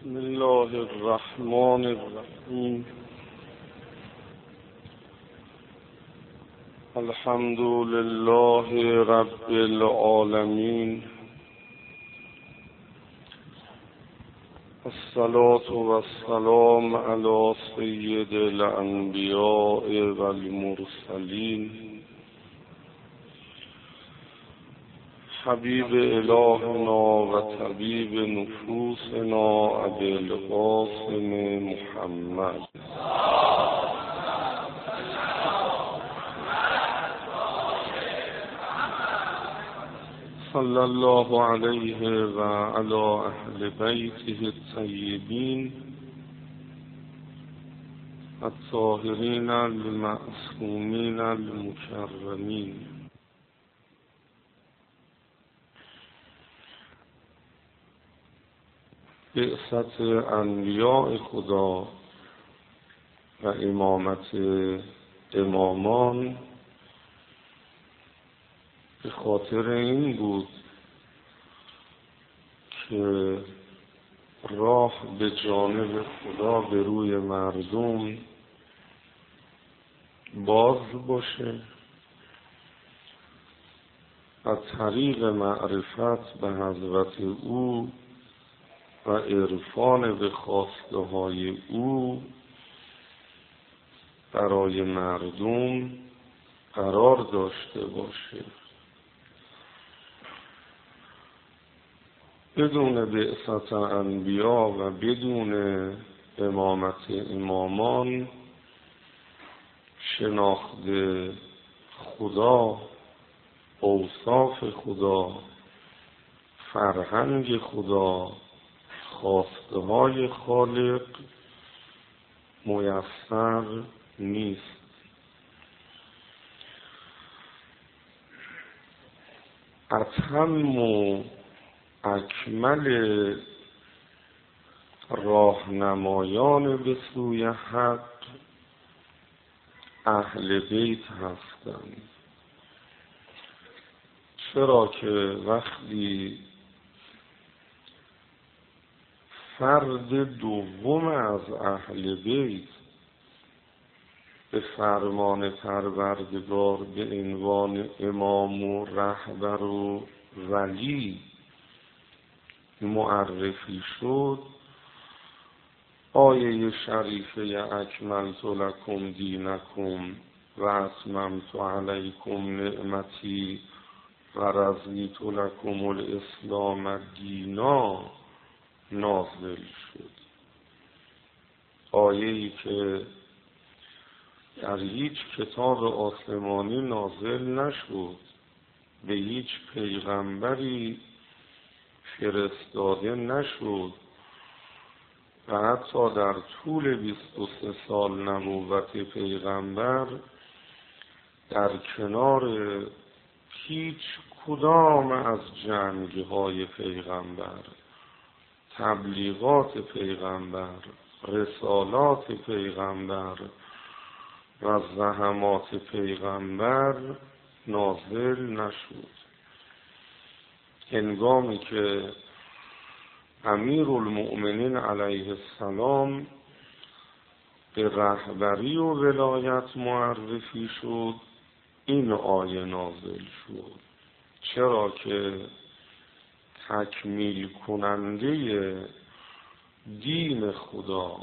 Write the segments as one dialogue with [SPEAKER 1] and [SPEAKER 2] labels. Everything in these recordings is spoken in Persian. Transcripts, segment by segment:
[SPEAKER 1] بسم الله الرحمن الرحیم. الحمد لله رب العالمین، الصلاة والسلام علی سید الانبیاء والمرسلین، حبیب الهنا و طبیب نفوسنا ابی القاسم محمد صلی الله علیه و علی اهل بیته الطیبین الطاهرین المعصومین المکرمین. بعثت انبیاء خدا و امامت امامان به خاطر این بود که راه به جانب خدا به روی مردم باز باشه، از طریق معرفت به حضرت او و عرفان به خواسته های او برای مردم قرار داشته باشه. بدون بعثت انبیا و بدون امامت امامان شناخت خدا، اوصاف خدا، فرهنگ خدا، خواسته های خالق میسر نیست. اتم و اکمل راهنمایان به سوی حق اهل بیت هستند، چرا که وقتی فرد دوم از اهل بیت به فرمان پروردگار به عنوان امام و رهبر و ولی معرفی شد، آیه شریفه اکملت لکم دینکم و اتممت علیکم نعمتی و رضیت لکم الاسلام دینا نازل شد. آیه‌ای که در هیچ کتاب آسمانی نازل نشد، به هیچ پیغمبری فرستاده نشد و حتی در طول 23 سال نبوت پیغمبر در کنار هیچ کدام از جنگ‌های پیغمبر، تبلیغات پیغمبر، رسالات پیغمبر و زحمات پیغمبر نازل نشد. هنگامی که امیرالمؤمنین علیه السلام به رهبری و ولایت معرفی شد، این آیه نازل شد، چرا که تکمیل کننده دین خدا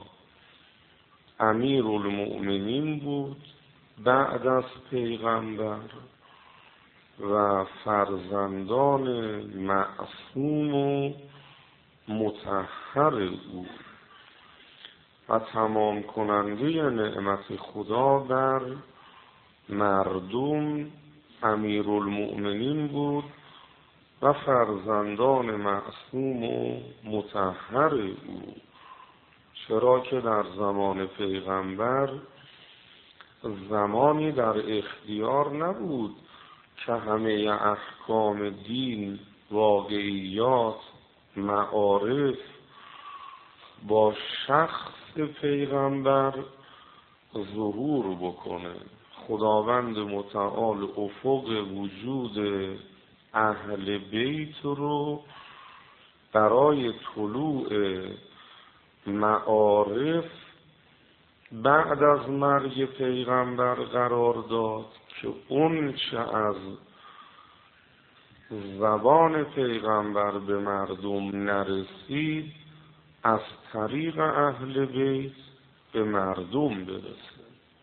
[SPEAKER 1] امیرالمؤمنین بود بعد از پیغمبر و فرزندان معصوم و مطهر او و تمام کننده نعمت خدا بر مردم امیرالمؤمنین بود و فرزندان معصوم و مطهر او، چرا که در زمان پیغمبر زمانی در اختیار نبود که همه احکام دین، واقعیات، معارف با شخص پیغمبر ظهور بکنه. خداوند متعال افق وجود اهل بیت رو برای طلوع معارف بعد از مرگ پیغمبر قرار داد که اون چه از زبان پیغمبر به مردم نرسید از طریق اهل بیت به مردم برسه.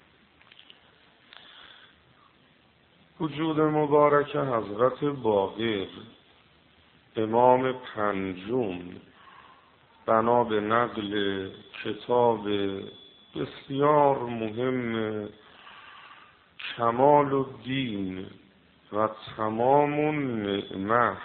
[SPEAKER 1] وجود مبارک حضرت باقر امام پنجم بنا به نقل کتاب بسیار مهم کمال الدین و تمام النعمه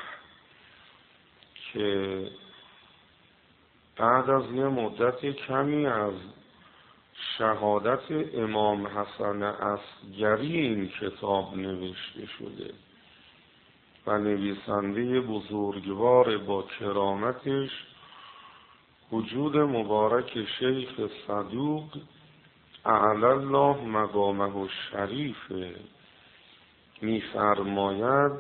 [SPEAKER 1] که بعد از یه مدت کمی از شهادت امام حسن عسگری این کتاب نوشته شده و نویسنده بزرگوار با کرامتش وجود مبارک شیخ صدوق اعلی الله مقامه الشریف می‌فرماید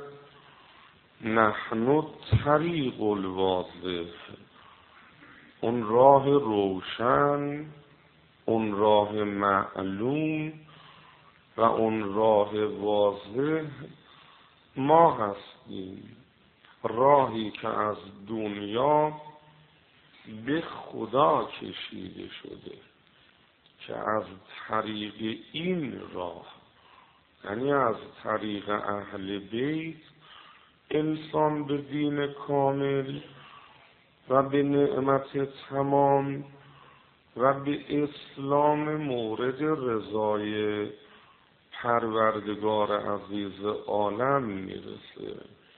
[SPEAKER 1] نحن طریق الواضح، اون راه روشن، اون راه معلوم و اون راه واضح ما هستیم، راهی که از دنیا به خدا کشیده شده که از طریق این راه، یعنی از طریق اهل بیت، انسان به دین کامل و به نعمت تمام و به اسلام مورد رضای پروردگار عزیز عالم میرسه.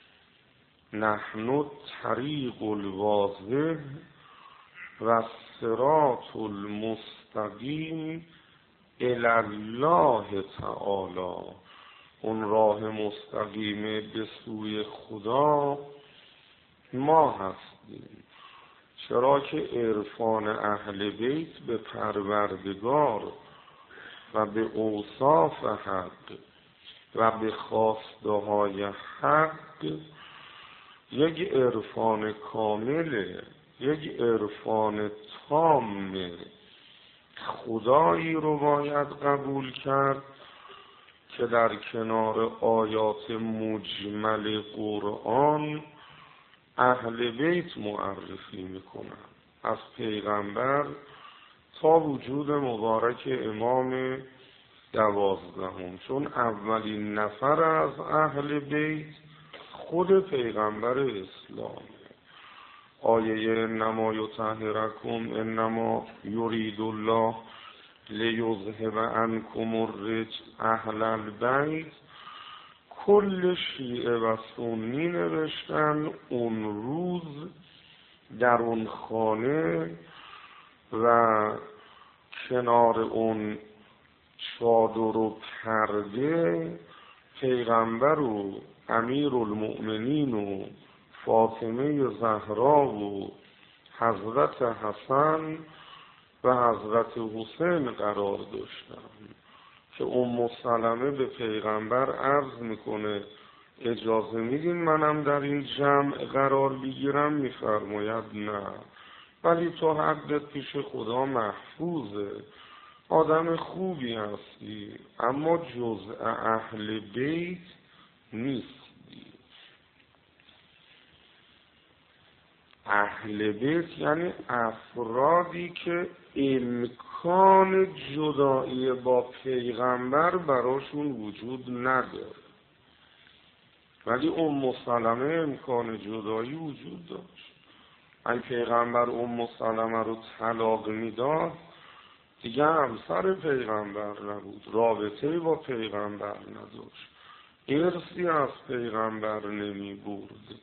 [SPEAKER 1] نحن طریق الواضح و الصراط المستقیم الی الله تعالی، اون راه مستقیم به سوی خدا ما هستیم. چرا که عرفان اهل بیت به پروردگار و به اوصاف حق و به خواسته‌های حق یک عرفان کامله، یک عرفان تامه. خدایی رو باید قبول کرد که در کنار آیات مجمل قرآن اهل بیت معرفی میکنن، از پیغمبر تا وجود مبارک امام 12، چون اولین نفر از اهل بیت خود پیغمبر اسلامه. آیه انما یطهرکم انما یرید الله لیذهب عنکم الرجس اهل البیت، کل شیعه و سنی نوشتن اون روز در اون خانه و کنار اون چادر و پرده پیغمبر و امیر المؤمنین و فاطمه زهرا و حضرت حسن و حضرت حسین قرار داشتن که ام سلمه به پیغمبر عرض میکنه اجازه میدین منم در این جمع قرار بگیرم؟ میفرماید نه، ولی تو حقت پیش خدا محفوظه، آدم خوبی هستی، اما جزء اهل بیت نیستی. اهل بیت یعنی افرادی که امکان جدایی با پیغمبر براشون وجود نداره، ولی ام سلمه امکان جدایی وجود داشت. اگه پیغمبر ام سلمه رو طلاق میداد دیگه همسر پیغمبر نبود، رابطه با پیغمبر نداشت، ارثی از پیغمبر نمی برد.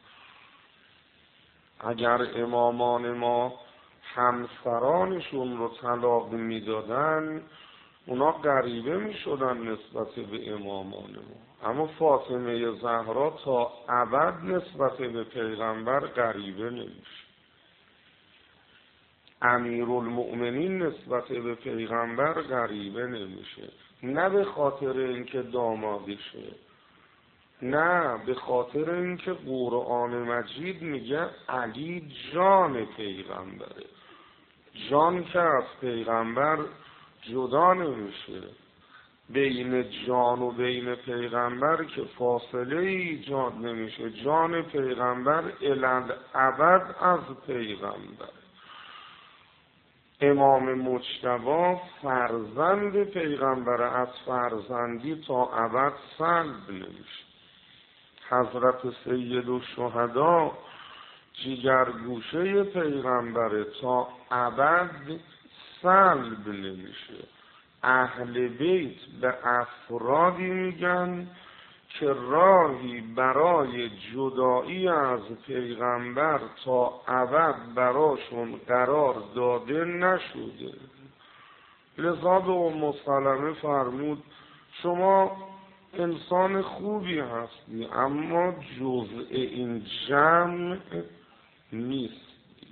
[SPEAKER 1] اگر امامان ما همسرانشون رو طلاق میدادن اونا غریبه میشدن نسبت به امامان ما، اما فاطمه زهرا تا ابد نسبت به پیغمبر غریبه نمیشه. امیرالمؤمنین نسبت به پیغمبر غریبه نمیشه، نه به خاطر اینکه دامادشه، نه به خاطر اینکه قرآن مجید میگه علی جان پیغمبره. جان که از پیغمبر جدا نمیشه، بین جان و بین پیغمبر که فاصله ایجاد نمیشه. جان پیغمبر الالابد از پیغمبر. امام مجتبی فرزند پیغمبر، از فرزندی تا ابد سلب نمیشه. حضرت سید الشهدا جگرگوشه پیغمبر، تا ابد سلب نمیشه. اهل بیت به افرادی میگن که راهی برای جدایی از پیغمبر تا ابد براشون قرار داده نشده. لذا به ام سلمه فرمود شما انسان خوبی هستی، اما جزء این جمع نیست.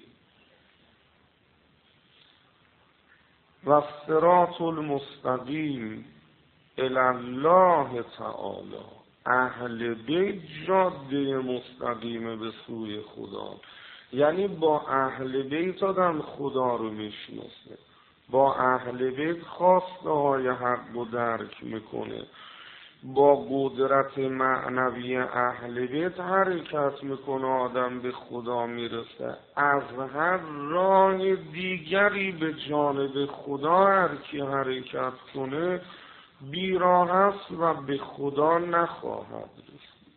[SPEAKER 1] و الصراط المستقیم الی الله تعالی. اهل بیت جاده مستقیم به سوی خدا، یعنی با اهل بیت آدم خدا رو میشناسه، با اهل بیت خواسته های حق رو درک میکنه، با قدرت معنوی اهل بیت حرکت میکنه، آدم به خدا میرسه. از هر راه دیگری به جانب خدا هر کی حرکت کنه بیراه است و به خدا نخواهد رسید.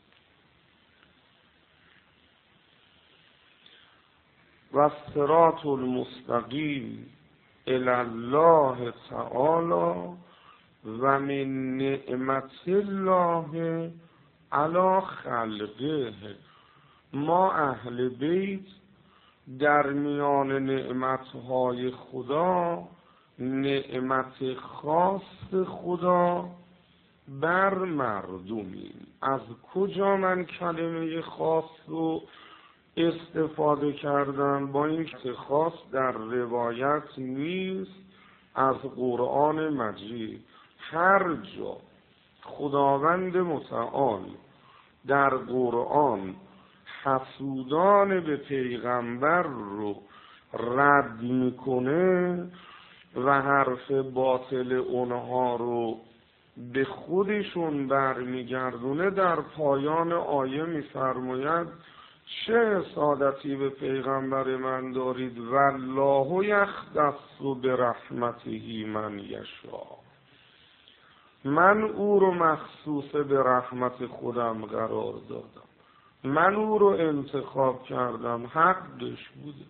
[SPEAKER 1] و الصراط المستقیم الی الله تعالی و من نعمت الله علی خلقه. ما اهل بیت در میان نعمتهای خدا، نعمت خاص خدا بر مردمیم. از کجا من کلمه خاص رو استفاده کردم؟ با این که خاص در روایت نیست از قرآن مجید. هر جا خداوند متعال در قرآن حسودان به پیغمبر رو رد میکنه و حرف باطل اونها رو به خودشون برمیگردونه، در پایان آیه میفرماید چه حسادتی به پیغمبر من دارید، والله یختص برحمته من یشاء. من او رو مخصوص به رحمت خودم قرار دادم، من او رو انتخاب کردم، حقش بوده،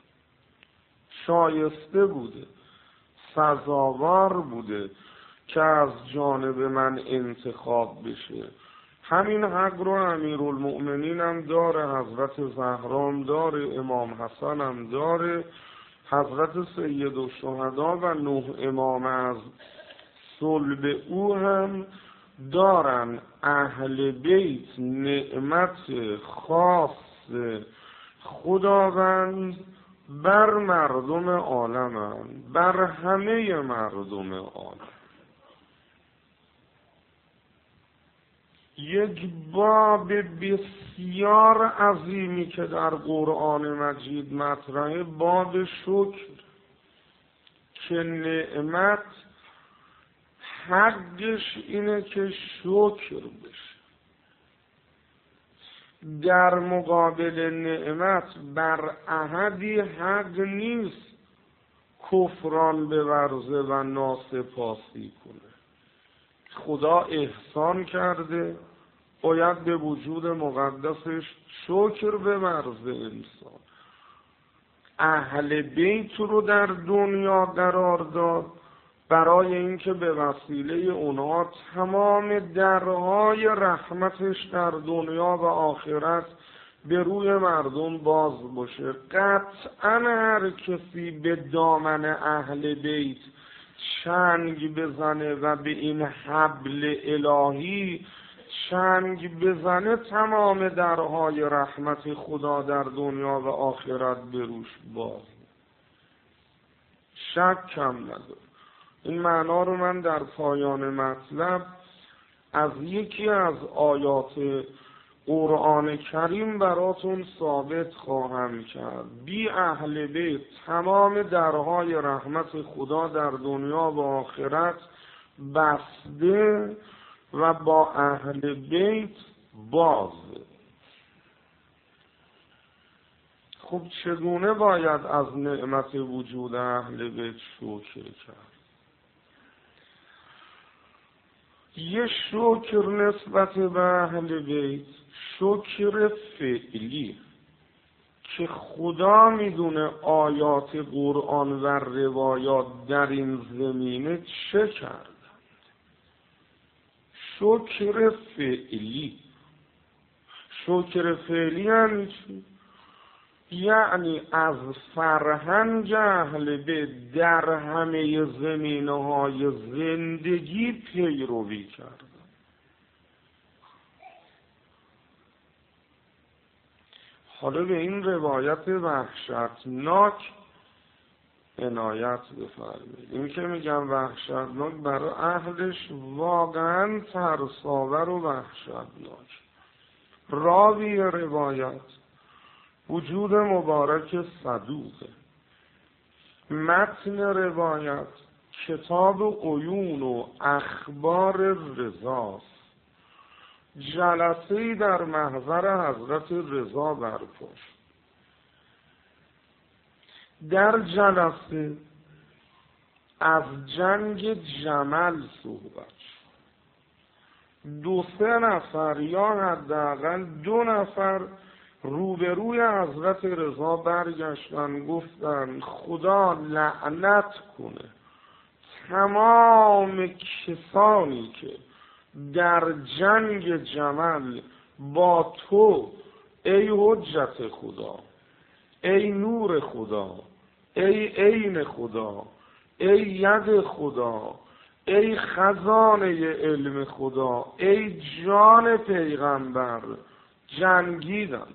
[SPEAKER 1] شایسته بوده، سزاوار بوده که از جانب من انتخاب بشه. همین حق رو امیرالمؤمنین هم داره، حضرت زهرا هم داره، امام حسن هم داره، حضرت سید الشهدا و 9 امام از صلب او هم دارن. اهل بیت نعمت خاص خداوند بر مردم عالمند، بر همه مردم عالم. یک باب بسیار عظیمی که در قرآن مجید مطرحه، باب شکر، که نعمت حقش اینه که شکر بشه. در مقابل نعمت بر احدی حق نیست کفران بورزه و ناسپاسی کنه. خدا احسان کرده، باید به وجود مقدسش شکر بورزه انسان. اهل بیت رو در دنیا قرار داد برای اینکه به وسیله اونها تمام درهای رحمتش در دنیا و آخرت به روی مردم باز باشه. قطعا هر کسی به دامن اهل بیت چنگ بزنه و به این حبل الهی چنگ بزنه، تمام درهای رحمت خدا در دنیا و آخرت به روش باز، شک کم نداره. این معنا رو من در پایان مطلب از یکی از آیات قرآن کریم براتون ثابت خواهم کرد بی اهل بیت تمام درهای رحمت خدا در دنیا و آخرت بسته و با اهل بیت باز. خب چگونه باید از نعمت وجود اهل بیت شکر کرد؟ یه شکر نسبت به اهل بیت شکر فعلی که خدا میدونه آیات قرآن و روایات در این زمینه چه کردند. شکر فعلی. شکر فعلی یعنی چی؟ یعنی از فرهنگ اهل بیت در همه زمینه‌های زندگی پیروی کرد. حالا به این روایت وحشتناک عنایت بفرمایید. این که میگم وحشتناک برای اهلش واقعا ترس‌آور و وحشتناک. راوی روایت وجود مبارک صدوقه. متن روایت کتاب عیون و اخبار رضاست. جلسه‌ای در محضر حضرت رضا برپا شد. در جلسه از جنگ جمل صحبت شد. 2-3 نفر یا حداقل 2 نفر روبروی حضرت رضا برگشتن گفتن خدا لعنت کنه تمام کسانی که در جنگ جمل با تو ای حجت خدا، ای نور خدا، ای عین خدا، ای ید خدا، ای خزانه علم خدا، ای جان پیغمبر جنگیدند.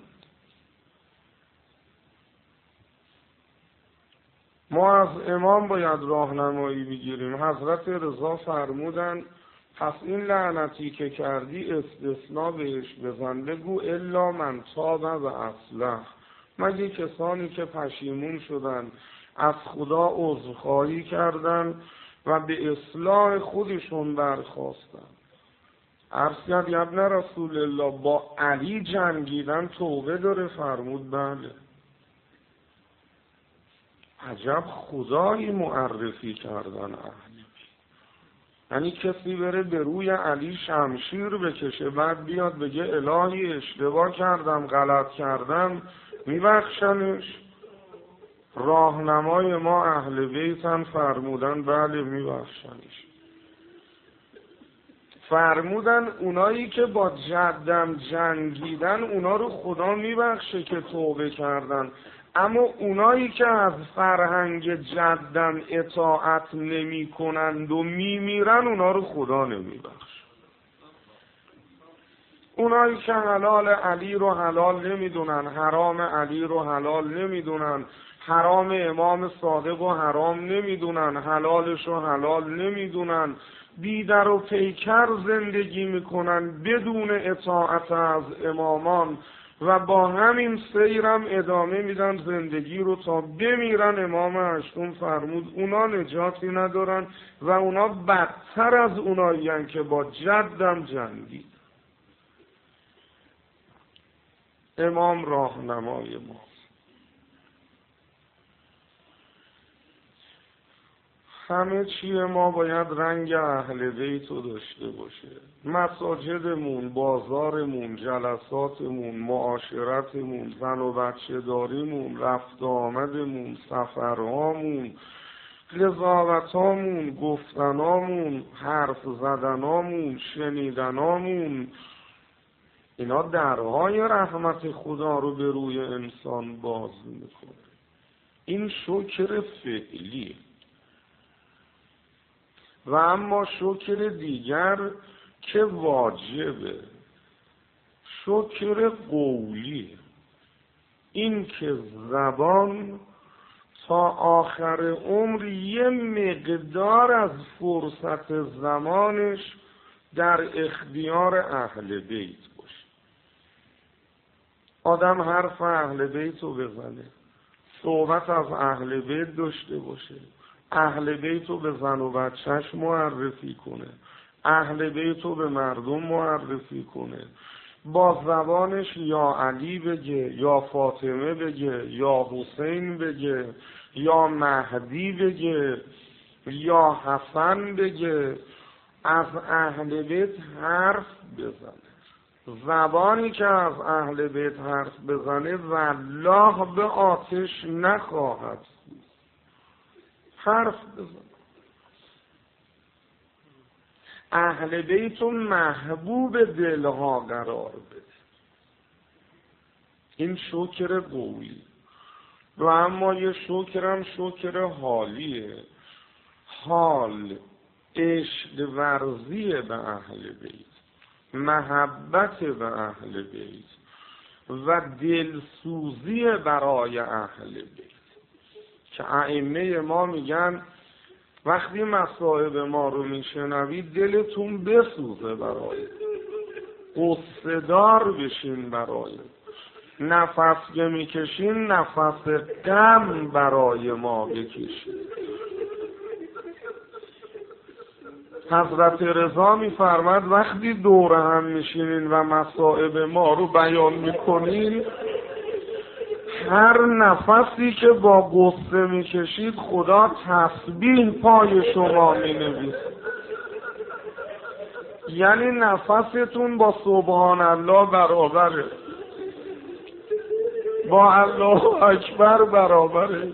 [SPEAKER 1] ما از امام باید راهنمایی بگیریم. حضرت رضا فرمودن پس این لعنتی که کردی استثناء بهش بزن، بگو الا من تاب و اصلح، مگه کسانی که پشیمون شدن از خدا عذرخواهی کردن و به اصلاح خودشون برخواستن. عرض کرد یا ابن رسول الله با علی جنگیدن توبه داره؟ فرمود بله. عجب خدایی معرفی کردن اهلی. یعنی کسی بره به روی علی شمشیر بکشه بعد بیاد بگه الهی اشتباه کردم غلط کردم میبخشنش؟ راهنمای ما اهل بیتن فرمودن بله میبخشنش. فرمودن اونایی که با جدم جنگیدن اونا رو خدا میبخشه که توبه کردن، اما اونایی که از فرهنگ جدم اطاعت نمی کنند و میمیرن اونا رو خدا نمیبخشه. اونایی که حلال علی رو حلال نمیدونن، حرام علی رو حلال نمیدونن، حرام امام صادق رو حرام نمیدونن، حلالش رو حلال نمیدونن، بیدر و پیکر زندگی میکنن بدون اطاعت از امامان و با همین سیرم ادامه میدن زندگی رو تا بمیرن. امام هشتم فرمود اونا نجاتی ندارن و اونا بدتر از اونایین که با جدم جنگید. امام راهنمای ما. همه چیه ما باید رنگ اهل بیت رو داشته باشه. مساجدمون، بازارمون، جلساتمون، معاشرتمون، زن و بچه داریمون، رفت آمدمون، سفرهامون، قضاوتامون، گفتنامون، حرف زدنامون، شنیدنامون، اینا درهای رحمت خدا رو به روی انسان باز میکنه. این شکر فعلی. و اما شکر دیگر که واجبه، شکر قولی، این که زبان تا آخر عمر یه مقدار از فرصت زمانش در اختیار اهل بیت باشه. آدم حرف اهل بیت رو بزنه، صحبت از اهل بیت داشته باشه، اهل بیت رو به زن و بچهش معرفی کنه، اهل بیت رو به مردم معرفی کنه، با زبانش یا علی بگه، یا فاطمه بگه، یا حسین بگه، یا مهدی بگه، یا حسن بگه، از اهل بیت حرف بزنه. زبانی که از اهل بیت حرف بزنه والله به آتش نخواهد سوخت. حرف بزنه. اهل بیت رو محبوب دلها قرار بده. این شکر قولی. و اما یه شکرم شکر حالیه. حال عشق ورزی به اهل بیت، محبت به اهل بیت و دلسوزی برای اهل بیت که ائمه ما میگن وقتی مصائب ما رو میشنوید دلتون بسوزه برای، قصه دار بشین برای، نفس که میکشین نفس غم برای ما بکشین. حضرت رضا میفرماد وقتی دور هم میشینین و مصائب ما رو بیان میکنین، هر نفسی که با غصه میکشید خدا تسبیح پای شما مینویسه. یعنی نفستون با سبحان الله برابره، با الله اکبر برابره،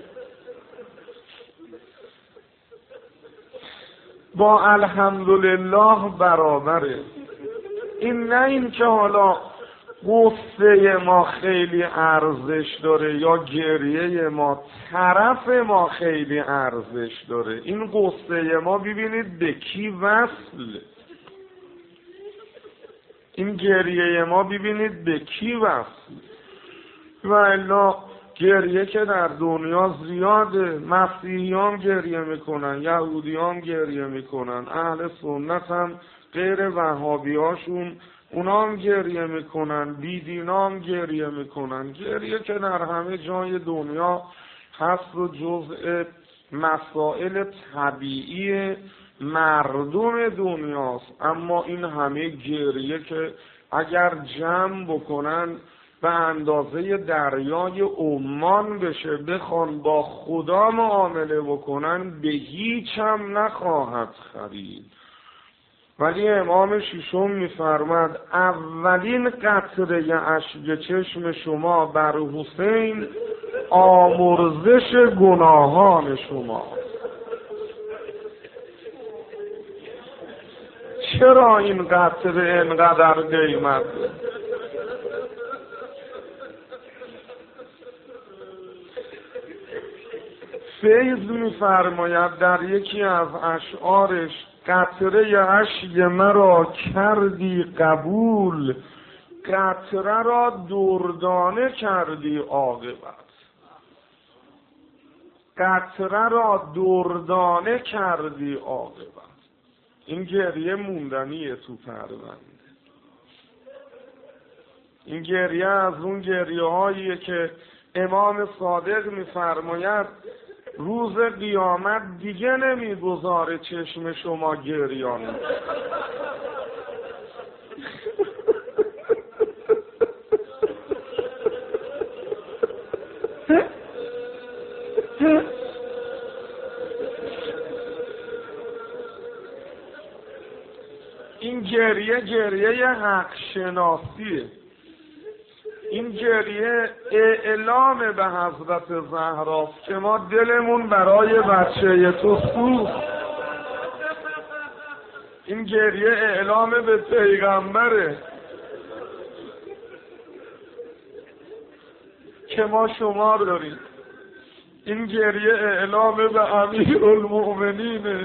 [SPEAKER 1] با الحمدلله برابره. این نه این که حالا غصه ما خیلی ارزش داره یا گریه ما، طرف ما خیلی ارزش داره. این غصه ما ببینید به کی وصل، این گریه ما ببینید به کی وصل. و الا گریه که در دنیا زیاده، مسیحیان گریه میکنن، یهودیان گریه میکنن، اهل سنت هم غیر وهابی هاشون اونا هم گریه میکنن، بیدینا هم گریه میکنن. گریه که در همه جای دنیا هست و جزء مسائل طبیعی مردم دنیاست. اما این همه گریه که اگر جمع بکنن به اندازه دریای عمان بشه، بخوان با خدا معامله بکنن، به هیچ هم نخواهد خرید. ولی امام ششم میفرماد اولین قطره اشک چشم شما بر حسین آمرزش گناهان شما. چرا این قطره انقدر قیمت؟ فیض میفرماید در یکی از اشعارش قطره اشک مرا کردی قبول، قطره را دردانه کردی عاقبت. قطره را دردانه کردی عاقبت. این گریه موندنیه تو پرونده. این گریه از اون گریه هاییه که امام صادق میفرماید روز قیامت دیگه نمیگذاره چشم شما گریان. این گریه حق شناسیه. این گریه اعلام به حضرت زهراست که ما دلمون برای بچه تو سوخت. این گریه اعلام به پیغمبره که ما شما داریم. این گریه اعلام به امیرالمؤمنینه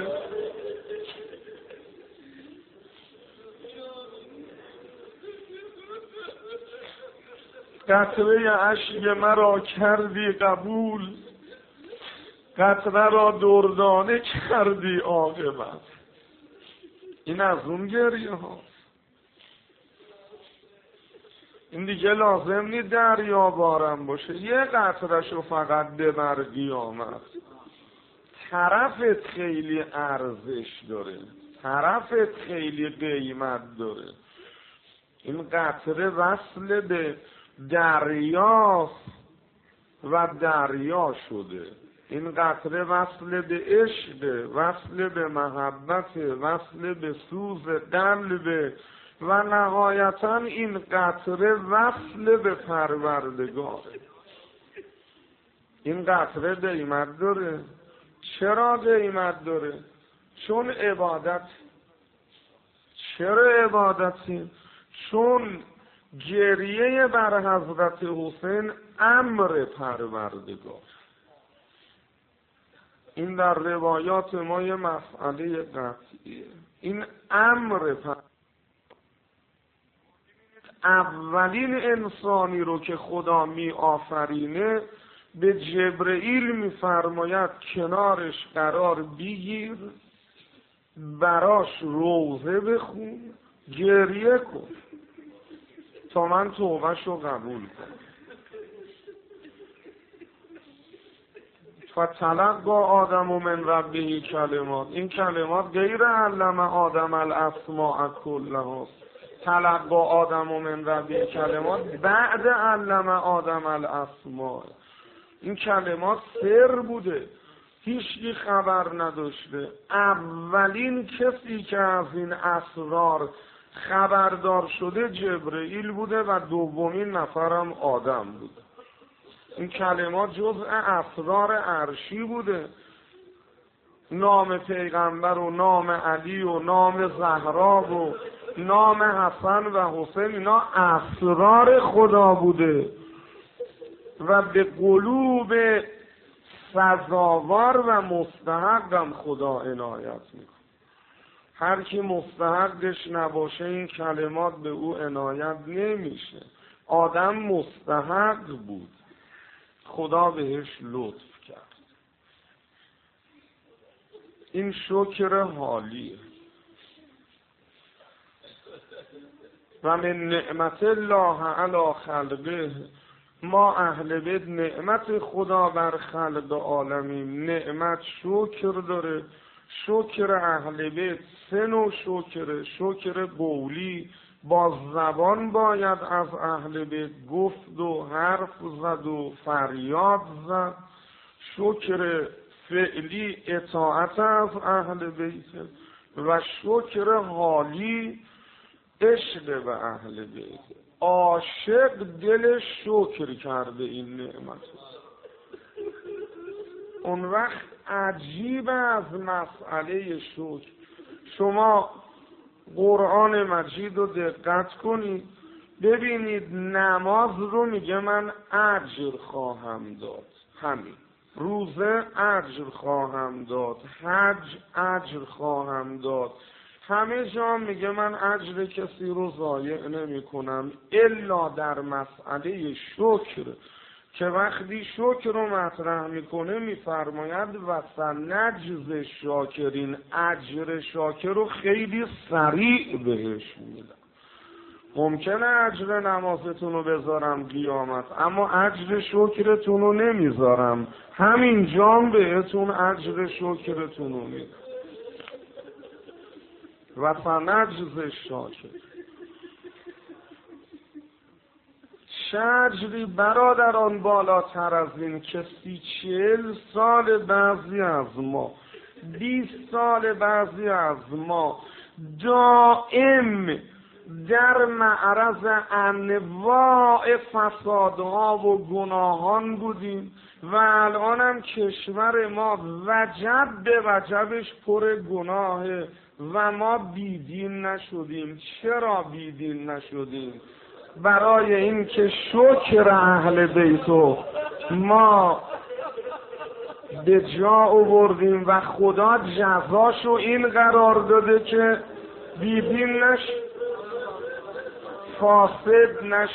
[SPEAKER 1] قطره اشک مرا کردی قبول، قطره را دردانه کردی عاقبت. این از اون گریه ها. این دیگه لازم نیست دریا بارم باشه، یه قطره‌شو فقط ببر قیامت. طرفت خیلی ارزش داره، طرفت خیلی قیمت داره. این قطره وصل به دریاست و دریا شده. این قطره وصل به عشق، وصل به محبت، وصل به سوز قلب و نهایتا این قطره وصل به پروردگار. این قطره قیمت داره. چرا قیمت داره؟ چون عبادت. چرا عبادتی؟ چون گریه بر حضرت حسین امر پروردگار. این در روایات ما یه مسئله قطعیه. این امر اولین انسانی رو که خدا می آفرینه به جبرئیل می فرماید کنارش قرار بگیر، براش روزه بخون، گریه کن تا من توبه‌شو قبول کنم. فتلقی آدم من ربه کلمات. این کلمات غیر علم آدم الاسماء کلها. تلقی آدم من ربه کلمات بعد علم آدم الاسماء. این کلمات سر بوده، هیچکی خبر نداشته. اولین کسی که از این اسرار خبردار شده جبرئیل بوده و دومین نفرم آدم بوده. این کلمات جزء اسرار عرشی بوده. نام پیغمبر و نام علی و نام زهرا و نام حسن و حسین، اینا اسرار خدا بوده و به قلوب سزاوار و مستحقم خدا عنایت میکنه. هر کی مستحقش نباشه این کلمات به او عنایت نمیشه. آدم مستحق بود، خدا بهش لطف کرد. این شکر حالیه. و من نعمت الله علی خلقه، ما اهل بیت نعمت خدا بر خلق عالمیم. نعمت شکر داره. شکر اهل بیت سه نوع شکر. شکر قولی، با زبان باید از اهل بیت گفت و حرف زد و فریاد زد. شکر فعلی اطاعت از اهل بیت و شکر حالی عشق به اهل بیت. عاشق دل شکر کرده این نعمت. اون وقت عجیب از مسئله شکر. شما قرآن مجید رو دقت کنید ببینید، نماز رو میگه من اجر خواهم داد، همین. روزه اجر خواهم داد، حج اجر خواهم داد. همه جا میگه من اجر کسی رو ضایع نمی کنم الا در مسئله شکر، که وقتی شکر رو مطرح میکنه میفرماید و سنجزی شاکرین، اجر شاکر رو خیلی سریع بهش میدم. ممکنه اجر نمازتون رو بذارم قیامت، اما اجر شکرتون رو نمیذارم، همین جام بهتون اجر شکرتون رو میدم. و سنجزی شاکر. شجری برادران بالاتر از این که 40 سال بعضی از ما، 20 سال بعضی از ما دائم در معرض انواع فسادها و گناهان بودیم و الان هم کشور ما وجب به وجبش پر گناهه و ما بیدین نشدیم. چرا بیدین نشدیم؟ برای این که شکر اهل بیتو ما به جا آوردیم و خدا جزاشو این قرار داده که بیدین نش، فاسد نش.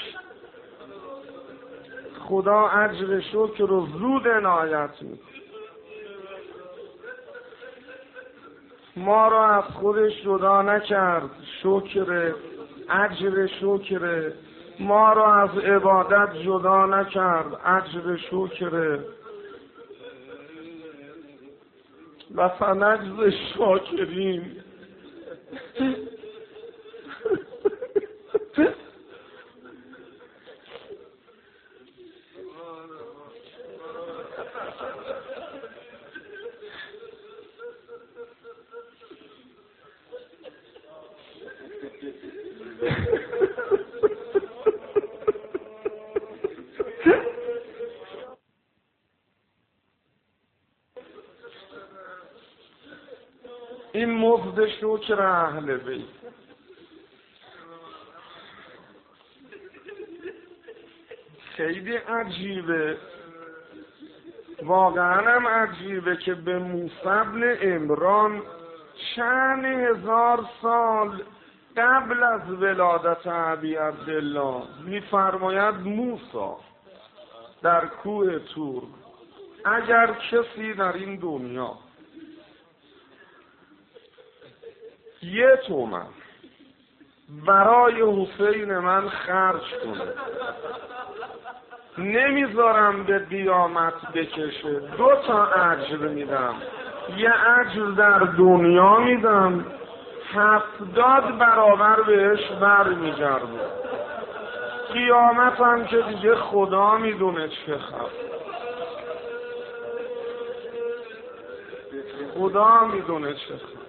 [SPEAKER 1] خدا اجر شکر رو زود عنایت میکنه. ما را از خودش جدا نکرد. شکر، اجر شکر، ما را از عبادت جدا نکرد، اجر شکر و فنجز شاکرین. این مفد شکر اهل بیت. خیلی عجیبه، واقعا هم عجیبه که به موسی بن عمران چند هزار سال قبل از ولادت ابی عبدالله میفرماید موسی در کوه طور اگر کسی در این دنیا 1 تومن برای حسین من خرج کنه نمیذارم به قیامت بکشه، 2 تا اجر میدم. یه اجر در دنیا میدم، 70 برابر بهش برمیگرده. قیامت هم که دیگه خدا میدونه چه خبر، خدا میدونه چه خبر.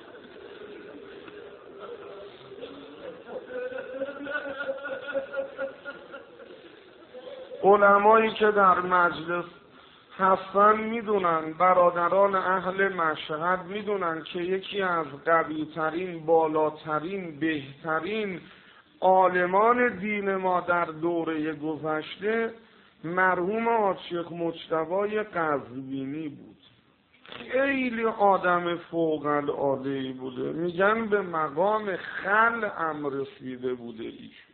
[SPEAKER 1] علمایی که در مجلس هستن میدونن، برادران اهل مشهد میدونن که یکی از قویترین، بالاترین، بهترین عالمان دین ما در دوره گذشته مرحوم حاج شیخ مجتبی قزوینی بود. خیلی آدم فوق العاده بوده، میگن به مقام خلع رسیده بوده ایشون.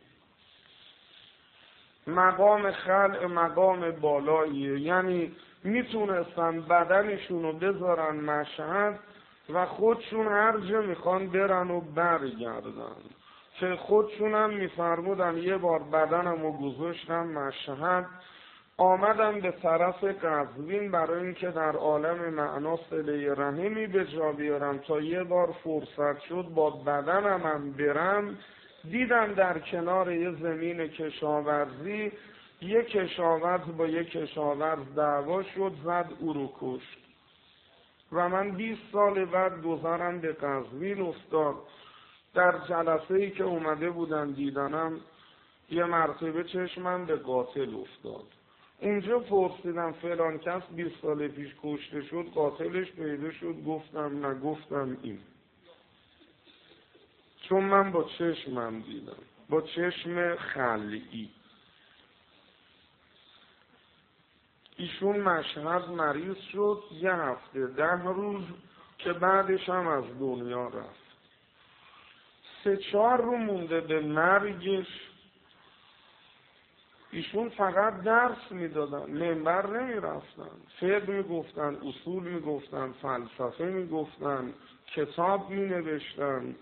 [SPEAKER 1] مقام خلع مقام بالاییه، یعنی میتونستن بدنشون رو بذارن مشهد و خودشون هر جا میخوان برن و برگردن، که خودشون هم میفرمودن یه بار بدنم رو گذاشتم مشهد، آمدم به طرف قزوین برای اینکه در عالم معنا صله رحمی به جا بیارم، تا یه بار فرصت شد با بدنم هم برم، دیدم در کنار یه زمین کشاورزی یک کشاورز با یک کشاورز دعوا شد، زد او رو کشت و من 20 سال بعد گذرم به قزوین افتاد. در جلسه ای که اومده بودن دیدنم یه مرتبه چشمم به قاتل افتاد. اونجا پرسیدم فلان کس 20 سال پیش کشته شد، قاتلش پیدا شد؟ گفتم نه، گفتم این، چون من با چشمم دیدم، با چشم خلعی. ایشون مشهد مریض شد 1 هفته 10 روز که بعدش هم از دنیا رفت. 3-4 روز مونده به مرگش. ایشون فقط درس میدادن، منبر نمیرفتن، فقه میگفتن، اصول میگفتن، فلسفه میگفتن، کتاب مینوشتن،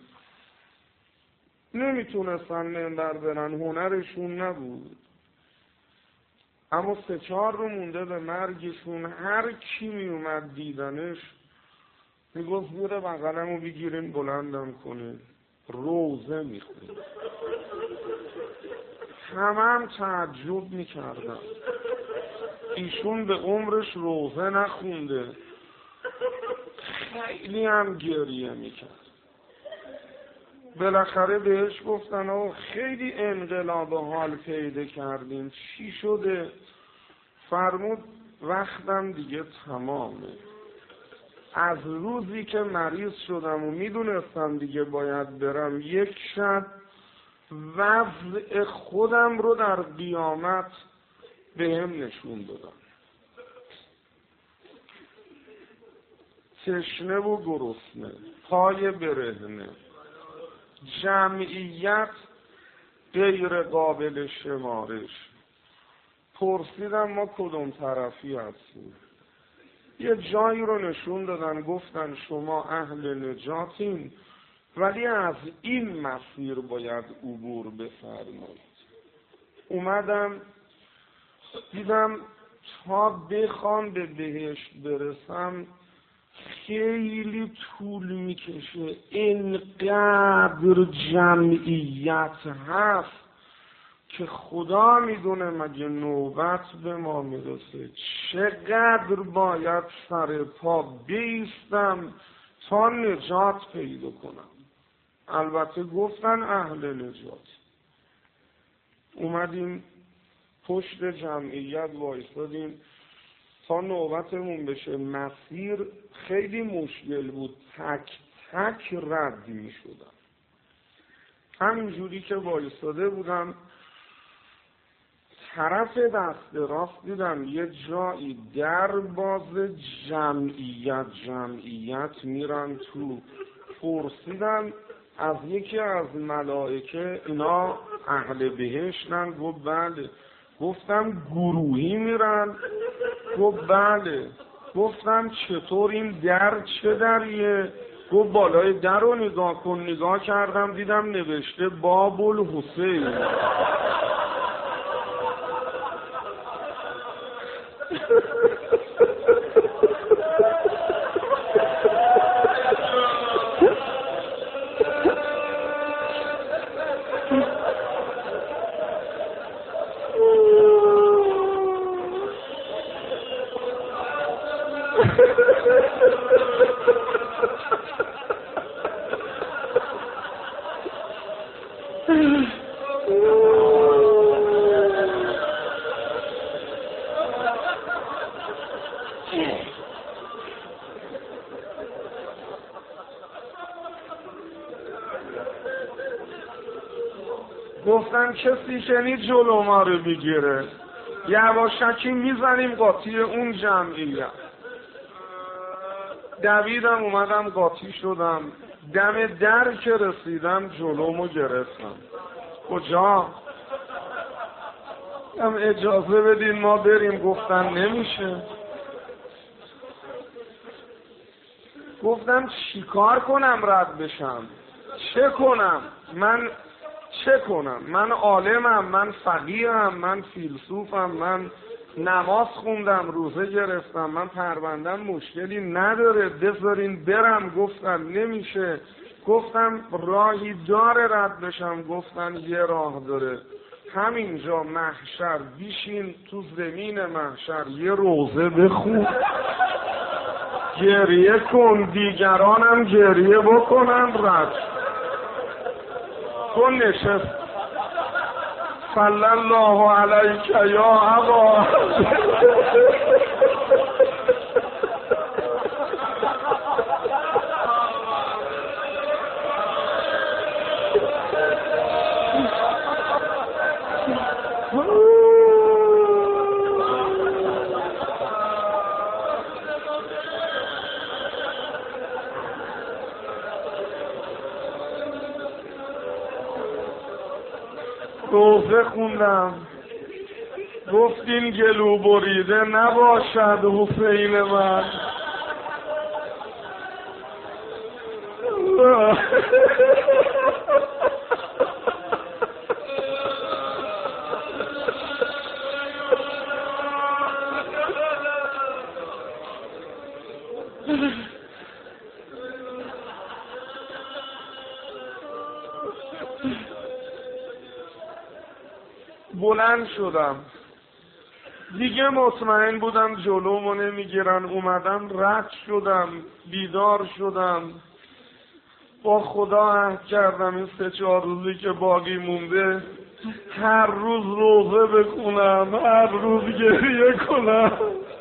[SPEAKER 1] نمیتونستن منبر برن، هنرشون نبود. اما 3-4 روز مونده به مرگشون، هر کی میومد دیدنش میگفت زیر بغلمو بگیرین بلندم کنین، روزه میخونن. هم تعجب میکردن ایشون به عمرش روزه نخونده. خیلی هم گریه میکرد. بالاخره بهش گفتن آقا خیلی انقلاب حال پیدا کردیم، چی شده؟ فرمود وقتم دیگه تمامه. از روزی که مریض شدم و میدونستم دیگه باید برم، 1 شب وضع خودم رو در قیامت به هم نشون دادم. تشنه و گرسنه، پای برهنه، جمعیت غیر قابل شمارش. پرسیدم ما کدوم طرفی هستیم؟ یه جایی رو نشون دادن، گفتن شما اهل نجاتین ولی از این مسیر باید عبور بفرمایید. اومدم دیدم تا بخوام به بهشت برسم خیلی طول میکشه، اینقدر جمعیت هست که خدا میدونه مگه نوبت به ما میرسه چقدر باید سر پا بیستم تا نجات پیدا کنم. البته گفتن اهل نجات. اومدیم پشت جمعیت وایسادیم تا نوبتمون بشه. مسیر خیلی مشکل بود، تک تک رد می شدم. همینجوری که وایساده بودم طرف دست راست دیدم یه جایی در باز جمعیت میرن تو. پرسیدم از یکی از ملائکه اینا اهل بهشتن؟ گفت بله. گفتم گروهی میرن؟ گفت بله. گفتم چطور این در چه دریه؟ گفت بالای در رو نگاه کن. نگاه کردم دیدم نوشته باب الحسین. گفتن کسی شنید جلو ما رو بگیره، یواشکی میزنیم قاطی اون جمعیت. دویدم اومدم قاطی شدم. دم در که رسیدم جلومو گرفتم. کجا؟ اجازه بدین ما بریم. گفتن نمیشه. گفتم چیکار کنم رد بشم؟ چه کنم؟ من عالمم، من فقیهم، من فیلسوفم، من نماز خوندم، روزه گرفتم، من پروندم مشکلی نداره، بذارین برم. گفتن نمیشه. گفتم راهی داره رد بشم؟ گفتن یه راه داره، همینجا محشر بیشین تو زمین محشر یه روزه بخون، گریه کن، دیگرانم گریه بکنن، رد تو نشست. صلی الله علیک یا ابا. روزه خوندم. گفتین گلو بریده نباشد حسین من. بلند شدم دیگه، مطمئن بودم جلومو نمیگیرن. اومدم رد شدم، بیدار شدم، با خدا عهد کردم این 3-4 روزی که باقی مونده هر روز روزه بخونم، هر روز گریه کنم.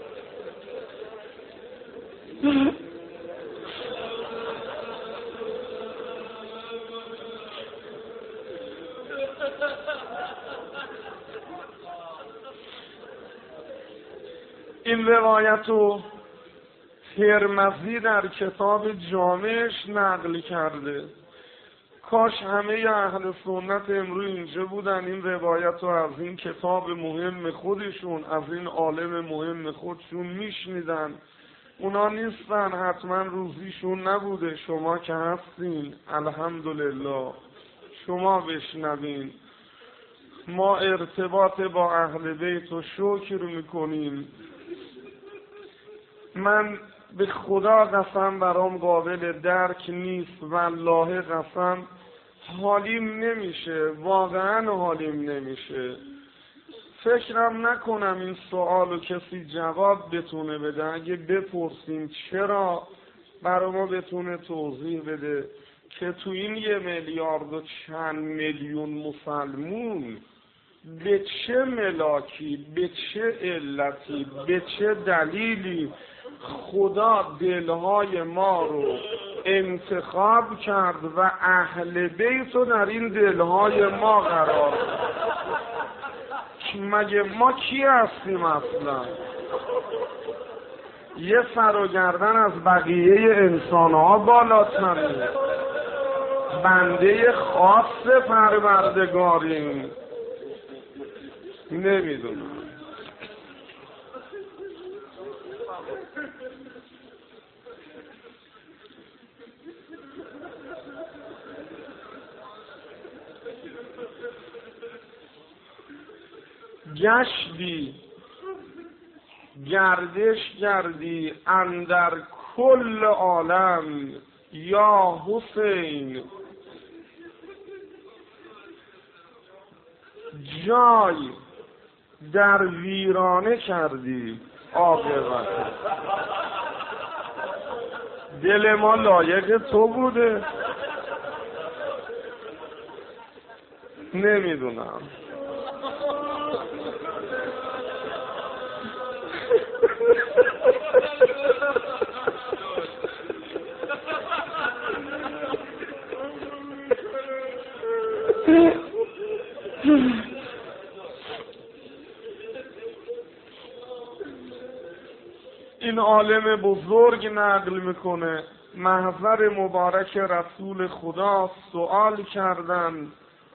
[SPEAKER 1] این روایت رو ترمذی در کتاب جامعش نقل کرده. کاش همه اهل سنت امروز اینجا بودن این روایت رو از این کتاب مهم خودشون، از این عالم مهم خودشون میشنیدن. اونا نیستن، حتما روزیشون نبوده. شما که هستین الحمدلله، شما بشنوین. ما ارتباط با اهل بیت رو شکر میکنیم. من به خدا قسم برام قابل درک نیست، والله قسم حالیم نمیشه، واقعا حالیم نمیشه. فکرم نکنم این سوالو کسی جواب بتونه بده. اگه بپرسیم چرا، برای ما بتونه توضیح بده که تو این 1 میلیارد و چند میلیون مسلمون به چه ملاکی، به چه علتی، به چه دلیلی خدا دلهای ما رو انتخاب کرد و اهل بیت رو در این دلهای ما قرار داد. مگه ما کی هستیم اصلا؟ یه سر و گردن از بقیه انسانها بالاتریم، بنده خاص پروردگاریم. نمیدونم. گشتی گردش گردی اندر کل عالم یا حسین، جای در ویرانه کردی عاقبت. دل ما لایق تو بوده؟ نمیدونم. این عالم بزرگ نقل میکنه، محضر مبارک رسول خدا سوال کردن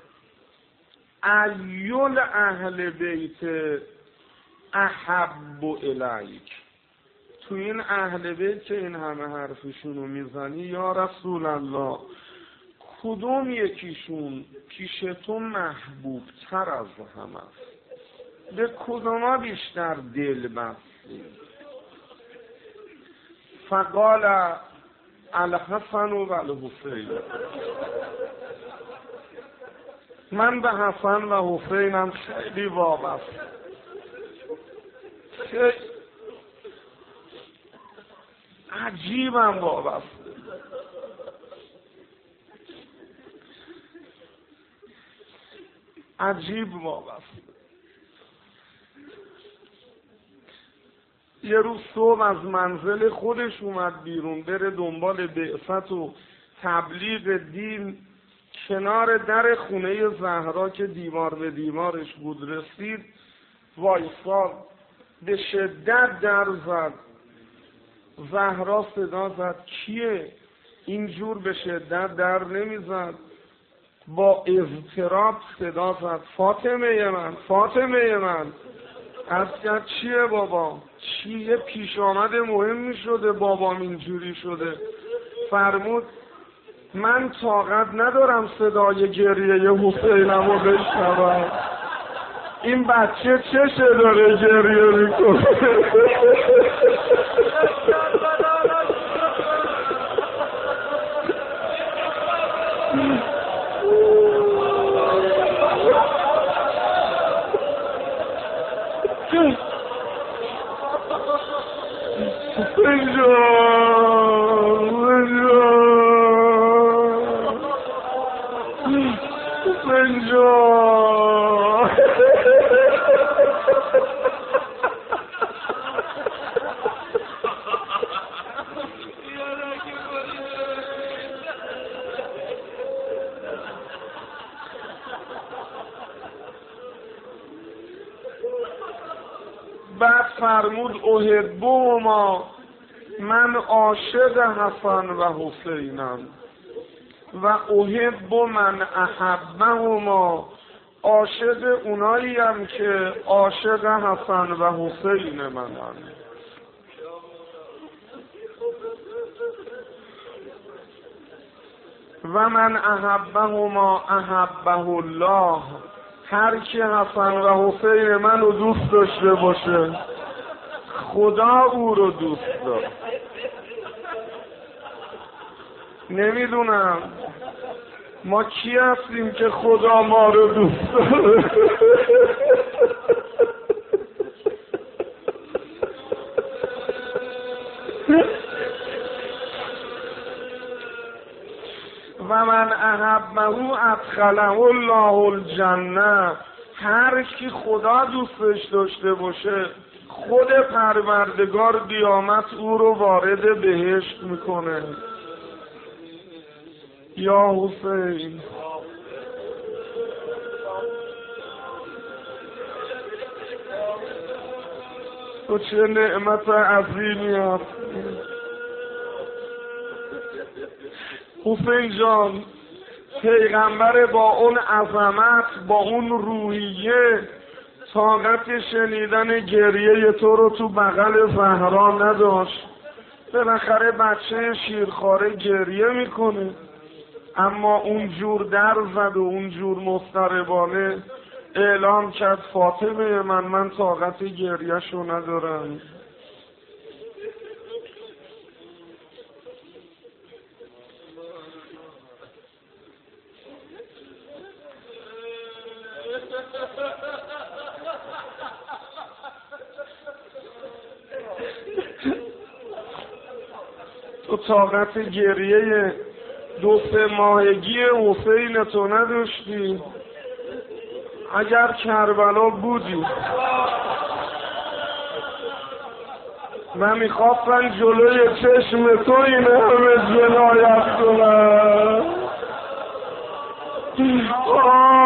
[SPEAKER 1] ایول اهل بیت احب الیک، تو این اهل بیت که این همه حرفشونو میزنی یا رسول الله، کدوم یکیشون پیش تو محبوب تر از همه است؟ به کدوما بیشتر دل بستی؟ فقال الحسن و الحسین، من به حسن و حسینم خیلی وابسته، عجیبم وابسته. عجیب وابسته. یه روز صبح از منزل خودش اومد بیرون بره دنبال بعثت و تبلیغ دین. کنار در خونه زهرا که دیوار به دیوارش بود رسید، وایساد، به شدت در زد. زهرا صدا زد کیه؟ اینجور به شدت در نمیزد، با اضطراب صدا زد فاطمه من، فاطمه من. از کرد چیه بابا؟ چیه؟ پیش آمد مهمی شده بابام اینجوری شده. فرمود من طاقت ندارم صدای گریه حسینم رو بشنوم. این بچه چشه داره گریه میکنه؟ بعد فرمود احبهما، من عاشق حسن و حسینم، و احب من احبهما، عاشق اونایی هم که عاشق حسن و حسین منن. و من احبهما احبه الله، هر کی حسن و حسین منو دوست داشته باشه خدا او رو دوست داره. نمیدونم ما کی هستیم که خدا ما رو دوست داره؟ و من احبه ادخله الله الجنه. هر کی خدا دوستش داشته باشه خود پروردگار قیامت او رو وارد بهشت میکنه. یا حسین تو چه نعمت عظیمی هستی حسین جان. پیغمبر با اون عظمت، با اون روحیه، طاقت شنیدن گریه تو رو تو بغل زهرا نداشت. بالاخره بچه شیرخواره گریه میکنه، اما اونجور در زد و اونجور مضطربانه اعلام کرد فاطمه من طاقت گریه‌شو ندارم. تو طاقت گریه 2-3 ماهگی حسین تو نداشتی؟ اگر کربلا بودی من میخواستن جلوی چشم تو این همه جنایت کنن.